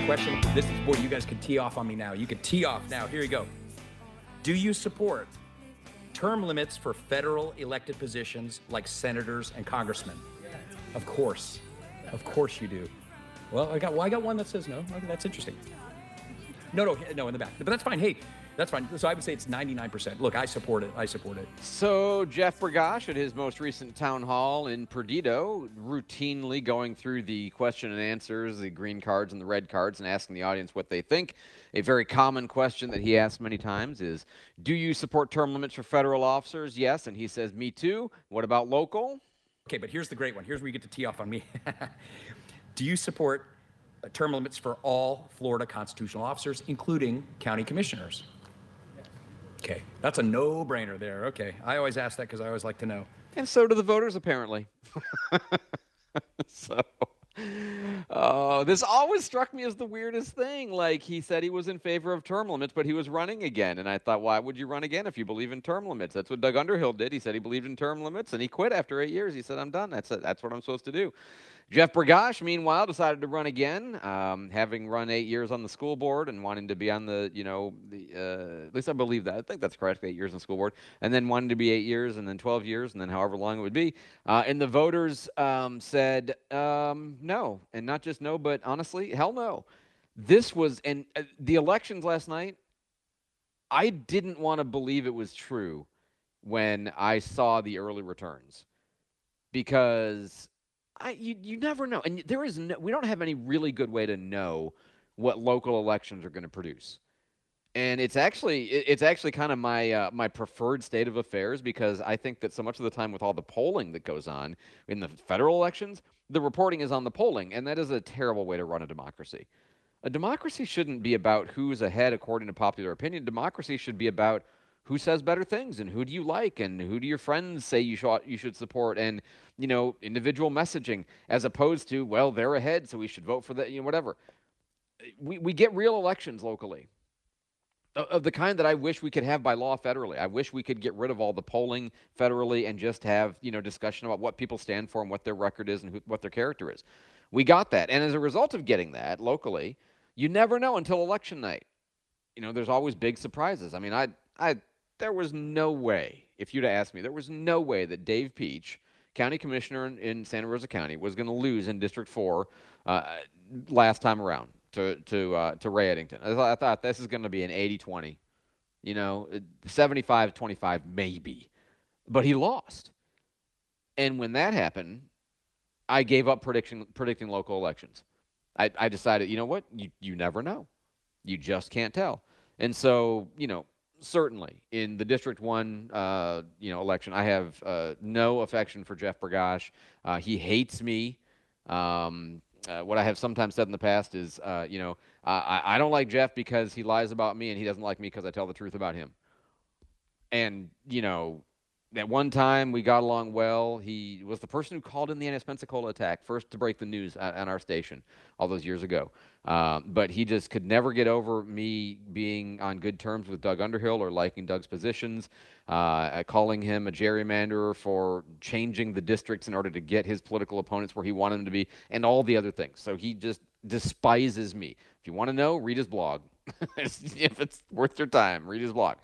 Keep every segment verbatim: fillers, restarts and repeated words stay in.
question. This is, boy, you guys could tee off on me now. You could tee off now. Here you go. Do you support term limits for federal elected positions like senators and congressmen? Of course. Of course you do. Well, I got well, I got one that says no. Okay, that's interesting. No, no, no, in the back. But that's fine. Hey, that's fine. So I would say it's ninety-nine percent. Look, I support it. I support it. So Jeff Bergosh at his most recent town hall in Perdido, routinely going through the question and answers, the green cards and the red cards, and asking the audience what they think. A very common question that he asks many times is, do you support term limits for federal officers? Yes. And he says, me too. What about local? Okay, but here's the great one. Here's where you get to tee off on me. Do you support term limits for all Florida constitutional officers, including county commissioners? Okay, that's a no-brainer there. Okay, I always ask that because I always like to know. And so do the voters, apparently. so, uh, this always struck me as the weirdest thing. Like, he said he was in favor of term limits, but he was running again. And I thought, why would you run again if you believe in term limits? That's what Doug Underhill did. He said he believed in term limits, and he quit after eight years. He said, I'm done. That's it. That's what I'm supposed to do. Jeff Bergosh, meanwhile, decided to run again, um, having run eight years on the school board and wanting to be on the, you know, the, uh, at least I believe that. I think that's correct, eight years on the school board, and then wanting to be eight years and then twelve years and then however long it would be. Uh, and the voters um, said um, no, and not just no, but honestly, hell no. This was, and uh, the elections last night, I didn't want to believe it was true when I saw the early returns because I, you, you never know. And there is no, we don't have any really good way to know what local elections are going to produce. And it's actually it's actually kind of my uh, my preferred state of affairs because I think that so much of the time with all the polling that goes on in the federal elections, the reporting is on the polling, and that is a terrible way to run a democracy. A democracy shouldn't be about who's ahead according to popular opinion. Democracy should be about who says better things and who do you like and who do your friends say you should you should support and, you know, individual messaging as opposed to, well, they're ahead, so we should vote for that, you know, whatever. We we get real elections locally of the kind that I wish we could have by law federally. I wish we could get rid of all the polling federally and just have, you know, discussion about what people stand for and what their record is and who, what their character is. We got that. And as a result of getting that locally, you never know until election night. You know, there's always big surprises. I mean, I I there was no way, if you'd have asked me, there was no way that Dave Peach, county commissioner in, in Santa Rosa County, was going to lose in District four uh, last time around to to uh, to Ray Eddington. I thought, I thought this is going to be an eighty twenty, you know, seventy-five twenty-five maybe. But he lost. And when that happened, I gave up prediction, predicting local elections. I, I decided, you know what, you, you never know. You just can't tell. And so, you know, certainly in the District one, uh, you know, election, I have uh, no affection for Jeff Bergosh. Uh, he hates me. Um, uh, what I have sometimes said in the past is, uh, you know, I, I don't like Jeff because he lies about me, and he doesn't like me because I tell the truth about him. And, you know, at one time we got along well. He was the person who called in the Annis Pensacola attack, first to break the news on our station all those years ago. Um, but he just could never get over me being on good terms with Doug Underhill or liking Doug's positions, uh, calling him a gerrymanderer for changing the districts in order to get his political opponents where he wanted them to be, and all the other things. So he just despises me. If you want to know, read his blog. If it's worth your time, read his blog.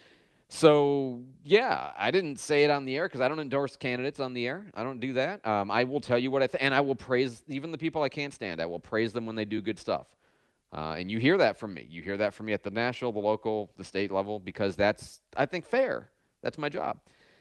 So, yeah, I didn't say it on the air because I don't endorse candidates on the air. I don't do that. Um, I will tell you what I think, and I will praise even the people I can't stand. I will praise them when they do good stuff. Uh, and you hear that from me. You hear that from me at the national, the local, the state level, because that's, I think, fair. That's my job.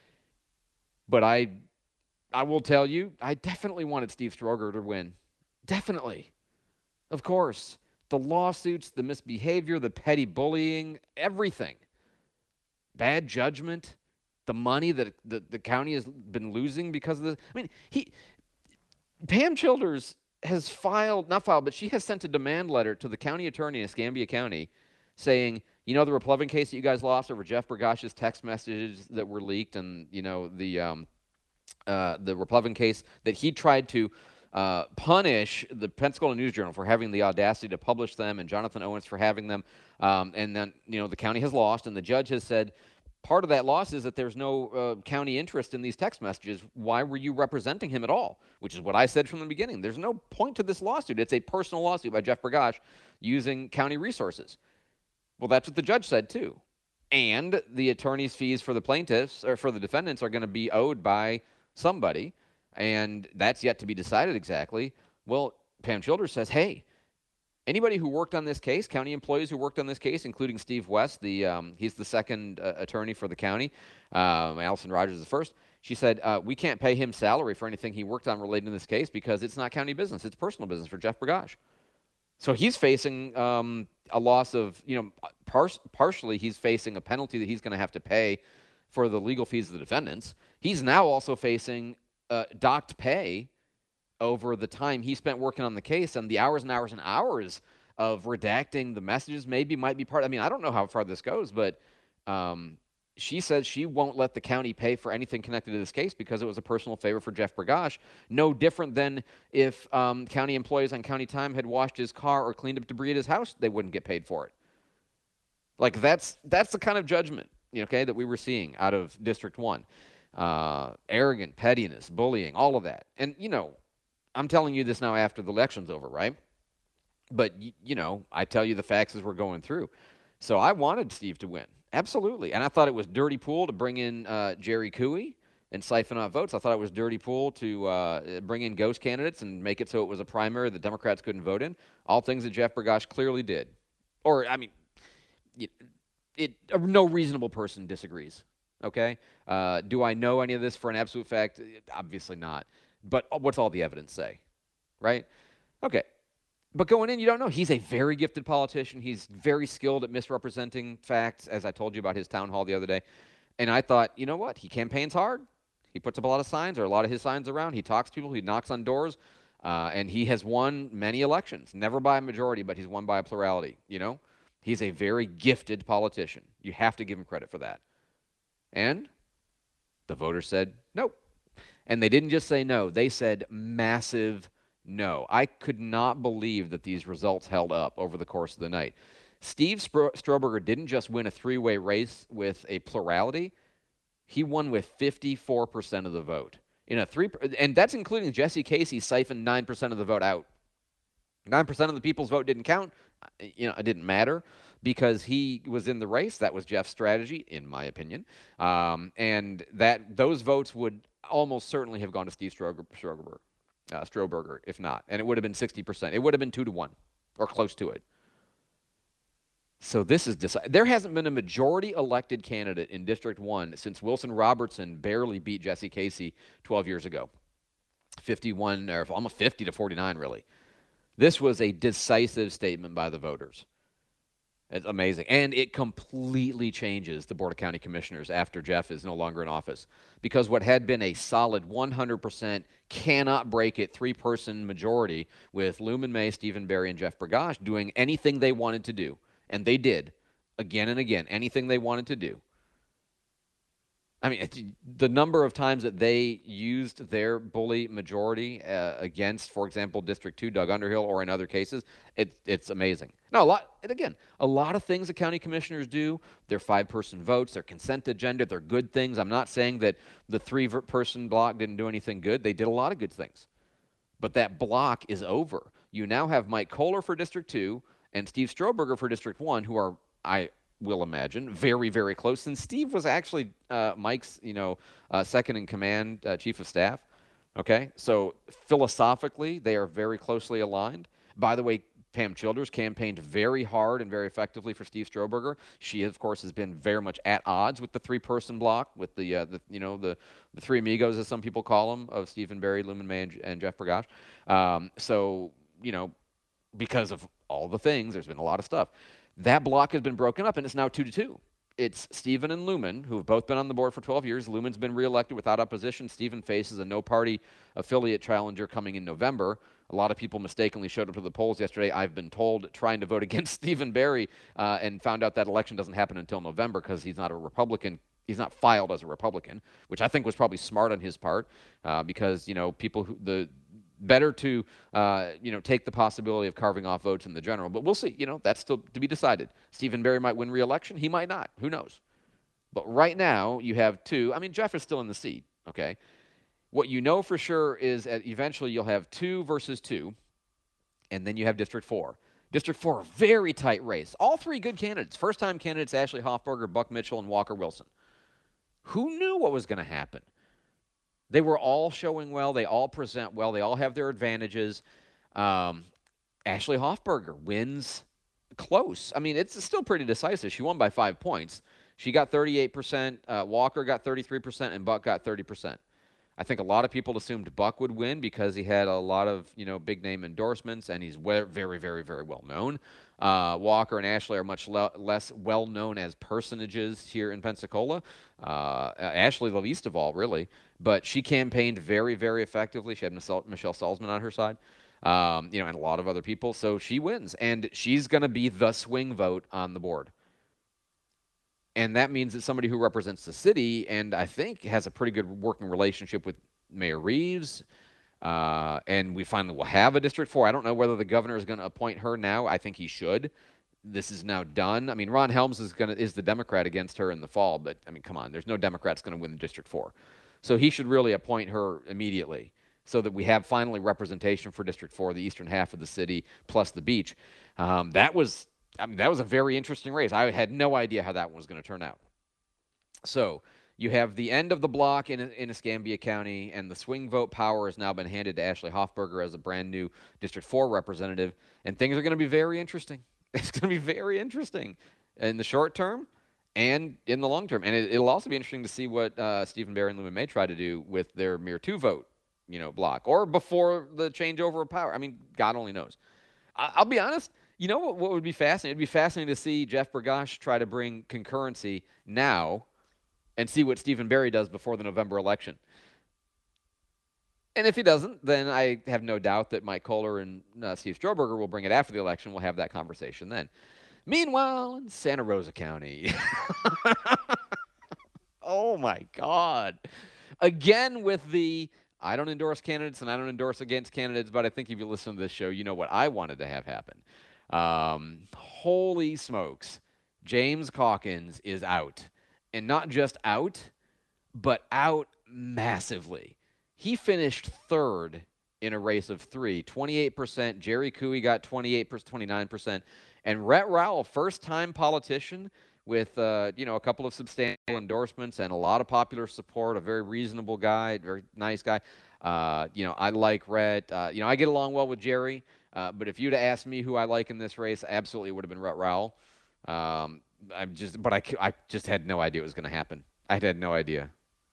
But I I will tell you, I definitely wanted Steve Stroger to win. Definitely. Of course. The lawsuits, the misbehavior, the petty bullying, everything. Bad judgment, the money that the, the county has been losing because of the. I mean, he, Pam Childers has filed, not filed, but she has sent a demand letter to the county attorney in Escambia County saying, you know, the Reploving case that you guys lost over Jeff Bergosh's text messages that were leaked and, you know, the, um, uh, the Reploving case that he tried to uh, punish the Pensacola News-Journal for having the audacity to publish them and Jonathan Owens for having them. Um, and then, you know, the county has lost, and the judge has said, part of that loss is that there's no uh, county interest in these text messages. Why were you representing him at all? Which is what I said from the beginning. There's no point to this lawsuit. It's a personal lawsuit by Jeff Bergosh using county resources. Well, that's what the judge said, too. And the attorney's fees for the plaintiffs or for the defendants are going to be owed by somebody, and that's yet to be decided exactly. Well, Pam Childers says, hey, anybody who worked on this case, county employees who worked on this case, including Steve West, the um, he's the second uh, attorney for the county. Um, Allison Rogers is the first. She said, uh, we can't pay him salary for anything he worked on related to this case because it's not county business. It's personal business for Jeff Bergosh. So he's facing um, a loss of, you know, par- partially he's facing a penalty that he's going to have to pay for the legal fees of the defendants. He's now also facing uh, docked pay over the time he spent working on the case and the hours and hours and hours of redacting the messages maybe might be part. I mean, I don't know how far this goes, but um, she says she won't let the county pay for anything connected to this case because it was a personal favor for Jeff Bergosh. No different than if um, county employees on county time had washed his car or cleaned up debris at his house, they wouldn't get paid for it. Like that's that's the kind of judgment, okay, that we were seeing out of District one. Uh, arrogant, pettiness, bullying, all of that. And, you know, I'm telling you this now after the election's over, right? But, y- you know, I tell you the facts as we're going through. So I wanted Steve to win. Absolutely. And I thought it was dirty pool to bring in uh, Jerry Cooey and siphon off votes. I thought it was dirty pool to uh, bring in ghost candidates and make it so it was a primary the Democrats couldn't vote in. All things that Jeff Bergosh clearly did. Or, I mean, it, it uh, no reasonable person disagrees. Okay? Uh, do I know any of this for an absolute fact? Obviously not. But what's all the evidence say? Right? Okay. But going in, you don't know. He's a very gifted politician. He's very skilled at misrepresenting facts, as I told you about his town hall the other day. And I thought, you know what? He campaigns hard. He puts up a lot of signs, or a lot of his signs around. He talks to people. He knocks on doors. Uh, and he has won many elections. Never by a majority, but he's won by a plurality. You know? He's a very gifted politician. You have to give him credit for that. And the voters said no. And they didn't just say no. They said massive no. I could not believe that these results held up over the course of the night. Steve Spro- Stroberger didn't just win a three-way race with a plurality. He won with fifty-four percent of the vote. In a three, and that's including Jesse Casey siphoned nine percent of the vote out. nine percent of the people's vote didn't count. You know, it didn't matter because he was in the race. That was Jeff's strategy, in my opinion. Um, and that those votes would almost certainly have gone to Steve Stroger, Stroger, uh, Stroberger, if not. And it would have been sixty percent. It would have been two to one or close to it. So this is decided. There hasn't been a majority elected candidate in District one since Wilson Robertson barely beat Jesse Casey twelve years ago. fifty-one, or almost fifty to forty-nine, really. This was a decisive statement by the voters. It's amazing. And it completely changes the Board of County Commissioners after Jeff is no longer in office. Because what had been a solid one hundred percent cannot break it three-person majority with Luman May, Stephen Barry, and Jeff Bergosh doing anything they wanted to do. And they did, again and again, anything they wanted to do. I mean, the number of times that they used their bully majority uh, against, for example, District two, Doug Underhill, or in other cases, it, it's amazing. Now, a lot, and again, a lot of things the county commissioners do, they're five-person votes, they're consent agenda, they're good things. I'm not saying that the three-person block didn't do anything good. They did a lot of good things. But that block is over. You now have Mike Kohler for District two and Steve Stroberger for District one, who are, I will imagine, very, very close. And Steve was actually uh, Mike's, you know, uh, second in command, uh, chief of staff. Okay, so philosophically, they are very closely aligned. By the way, Pam Childers campaigned very hard and very effectively for Steve Stroberger. She, of course, has been very much at odds with the three-person block, with the, uh, the you know, the, the three amigos, as some people call them, of Stephen Barry, Luman May, and, and Jeff Bergosh. Um, so, you know, because of all the things, there's been a lot of stuff. That block has been broken up, and it's now two to two. It's Stephen and Luman, who have both been on the board for twelve years. Luman's been reelected without opposition. Stephen faces a no-party affiliate challenger coming in November. A lot of people mistakenly showed up to the polls yesterday, I've been told, trying to vote against Stephen Barry, uh, and found out that election doesn't happen until November because he's not a Republican. He's not filed as a Republican, which I think was probably smart on his part, uh, because, you know, people who the better to, uh, you know, take the possibility of carving off votes in the general. But we'll see. You know, that's still to be decided. Stephen Barry might win re-election. He might not. Who knows? But right now, you have two. I mean, Jeff is still in the seat, okay? What you know for sure is that eventually you'll have two versus two, and then you have District four. District four, very tight race. All three good candidates. First-time candidates, Ashley Hoffberger, Buck Mitchell, and Walker Wilson. Who knew what was going to happen? They were all showing well. They all present well. They all have their advantages. Um, Ashley Hoffberger wins close. I mean, it's still pretty decisive. She won by five points. She got thirty-eight percent. Uh, Walker got thirty-three percent, and Buck got thirty percent. I think a lot of people assumed Buck would win because he had a lot of, you know, big name endorsements, and he's very, very, very, very well known. Uh, Walker and Ashley are much le- less well known as personages here in Pensacola. Uh, Ashley, the least of all, really, but she campaigned very, very effectively. She had Michelle, Michelle Salzman on her side, um, you know, and a lot of other people. So she wins, and she's going to be the swing vote on the board. And that means that somebody who represents the city and I think has a pretty good working relationship with Mayor Reeves, uh, and we finally will have a District four. I don't know whether the governor is going to appoint her now. I think he should. This is now done. I mean, Ron Helms is going to is the Democrat against her in the fall, but I mean, come on, there's no Democrats going to win the District four. So he should really appoint her immediately so that we have finally representation for District four, the eastern half of the city, plus the beach. Um, that was... I mean, that was a very interesting race. I had no idea how that one was going to turn out. So you have the end of the block in, in Escambia County, and the swing vote power has now been handed to Ashley Hoffberger as a brand new District four representative, and things are going to be very interesting. It's going to be very interesting in the short term and in the long term. And it, it'll also be interesting to see what uh, Stephen Barry and Luma may try to do with their mere two vote, you know, block, or before the changeover of power. I mean, God only knows. I, I'll be honest. You know what, what would be fascinating? It'd be fascinating to see Jeff Bergosh try to bring concurrency now and see what Stephen Barry does before the November election. And if he doesn't, then I have no doubt that Mike Kohler and uh, Steve Stroberger will bring it after the election. We'll have that conversation then. Meanwhile, in Santa Rosa County. Oh, my God. Again with the... I don't endorse candidates and I don't endorse against candidates, but I think if you listen to this show, you know what I wanted to have happen. Um, holy smokes. James Calkins is out. And not just out, but out massively. He finished third in a race of three, twenty-eight percent. Jerry Cooey got twenty-eight percent, twenty-nine percent. And Rhett Rowell, first-time politician with, uh, you know, a couple of substantial endorsements and a lot of popular support, a very reasonable guy, very nice guy. Uh, you know, I like Rhett. Uh, you know, I get along well with Jerry. Uh, but if you'd have asked me who I like in this race, absolutely would have been Rhett Rowell. Um, I'm just, but I, I just had no idea it was going to happen. I had no idea.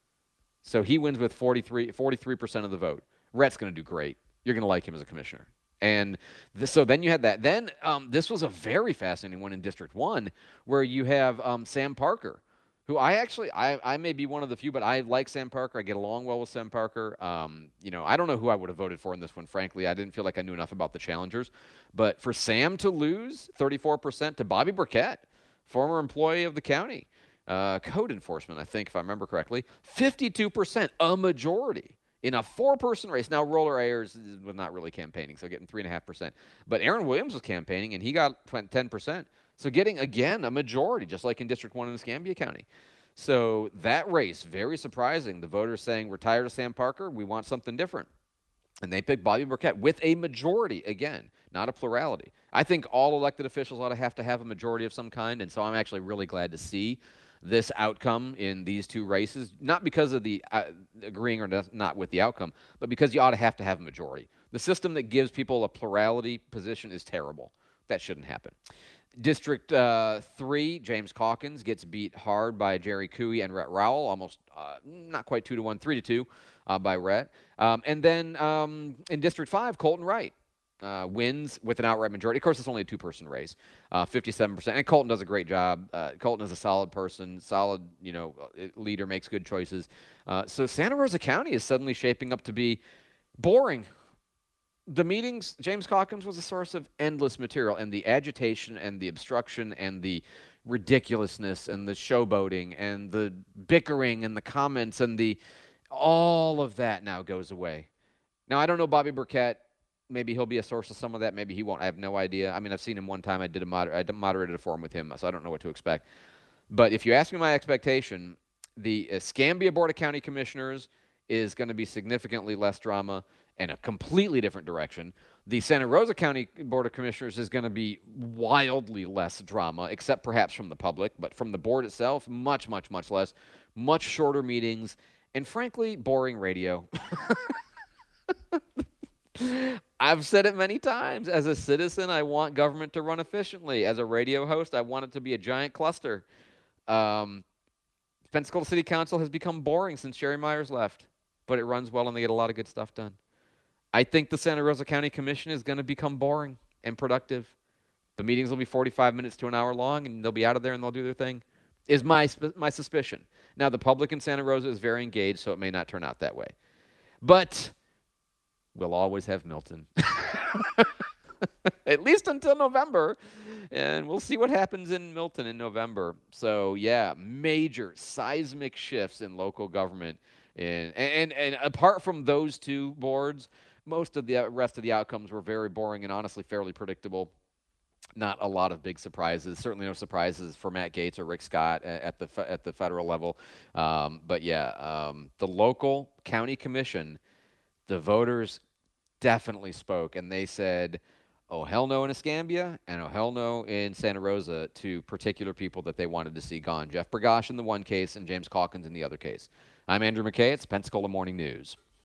So he wins with forty-three, forty-three percent of the vote. Rhett's going to do great. You're going to like him as a commissioner. And this, so then you had that. Then um, this was a very fascinating one in District one where you have um, Sam Parker, who I actually, I, I may be one of the few, but I like Sam Parker. I get along well with Sam Parker. Um, you know, I don't know who I would have voted for in this one, frankly. I didn't feel like I knew enough about the challengers. But for Sam to lose thirty-four percent to Bobby Burkett, former employee of the county, uh, code enforcement, I think, if I remember correctly, fifty-two percent, a majority. In a four-person race. Now, Roller Ayers was not really campaigning, so getting three point five percent. But Aaron Williams was campaigning, and he got ten percent. So getting, again, a majority, just like in District one in Escambia County. So that race, very surprising. The voters saying, we're tired of Sam Parker. We want something different. And they picked Bobby Burkett with a majority, again, not a plurality. I think all elected officials ought to have to have a majority of some kind, and so I'm actually really glad to see this outcome in these two races, not because of the uh, agreeing or not with the outcome, but because you ought to have to have a majority. The system that gives people a plurality position is terrible. That shouldn't happen. District uh, three, James Calkins gets beat hard by Jerry Cooey and Rhett Rowell, almost uh, not quite two to one, three to two uh, by Rhett. Um, and then um, in District five, Colton Wright Uh, wins with an outright majority. Of course, it's only a two-person race, uh, fifty-seven percent. And Colton does a great job. Uh, Colton is a solid person, solid, you know, leader, makes good choices. Uh, so Santa Rosa County is suddenly shaping up to be boring. The meetings, James Calkins was a source of endless material, and the agitation and the obstruction and the ridiculousness and the showboating and the bickering and the comments and the all of that now goes away. Now, I don't know Bobby Burkett. Maybe he'll be a source of some of that. Maybe he won't. I have no idea. I mean, I've seen him one time. I did a moder- I moderated a forum with him, so I don't know what to expect. But if you ask me my expectation, the Escambia Board of County Commissioners is going to be significantly less drama in a completely different direction. The Santa Rosa County Board of Commissioners is going to be wildly less drama, except perhaps from the public, but from the board itself, much, much, much less, much shorter meetings, and frankly, boring radio. I've said it many times. As a citizen, I want government to run efficiently. As a radio host, I want it to be a giant cluster. Um, Pensacola City Council has become boring since Jerry Myers left, but it runs well and they get a lot of good stuff done. I think the Santa Rosa County Commission is going to become boring and productive. The meetings will be forty-five minutes to an hour long, and they'll be out of there and they'll do their thing, is my my suspicion. Now, the public in Santa Rosa is very engaged, so it may not turn out that way. But we'll always have Milton, at least until November, and we'll see what happens in Milton in November. So, yeah, major seismic shifts in local government. And, and, and apart from those two boards, most of the rest of the outcomes were very boring and honestly fairly predictable. Not a lot of big surprises. Certainly no surprises for Matt Gaetz or Rick Scott at the at the federal level. Um, but yeah, um, the local county commission, the voters definitely spoke, and they said, "Oh hell no" in Escambia, and "Oh hell no" in Santa Rosa to particular people that they wanted to see gone. Jeff Bergosh in the one case, and James Calkins in the other case. I'm Andrew McKay. It's Pensacola Morning News.